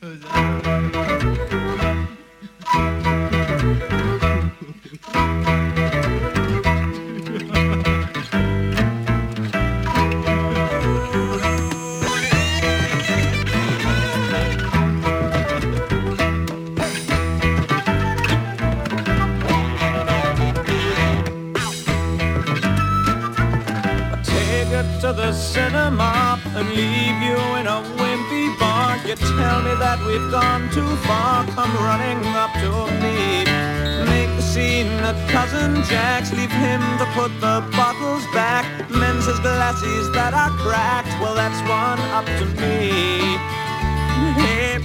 To the cinema and leave you in a wimpy bar. You tell me that we've gone too far. Come running up to me. Make the scene at Cousin Jack's. Leave him to put the bottles back. Mends his glasses that are cracked. Well, that's one up to me. Hey.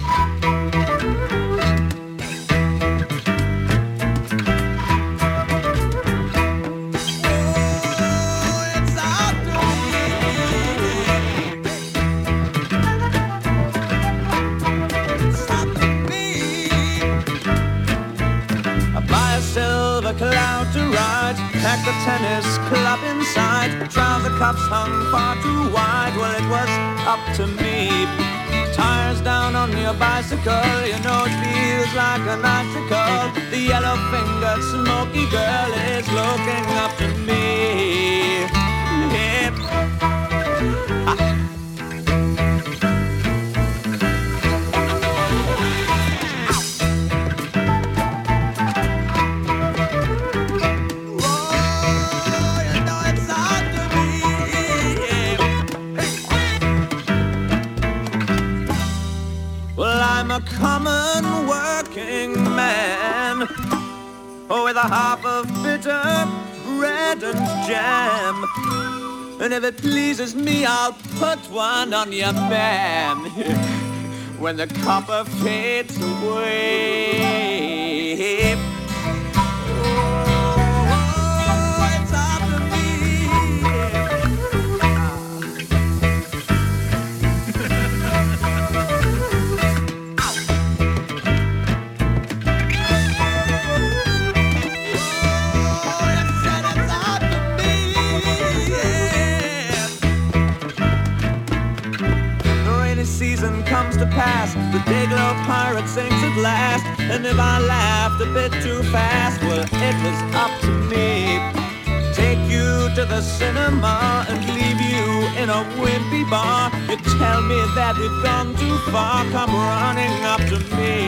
Cloud to ride, pack the tennis club inside. Trouser cuffs hung far too wide. Well, it was up to me. Tires down on your bicycle, you know it feels like an icicle. The yellow-fingered smoky girl is looking up to me. Yep. I'm a common working man, with a half of bitter bread and jam. And if it pleases me, I'll put one on your man when the copper fades away. It's up to me. Season comes to pass, the Dayglow pirate sings at last. And if I laughed a bit too fast, well, it was up to me. Take you to the cinema and leave you in a wimpy bar. You tell me that we've gone too far, come running up to me.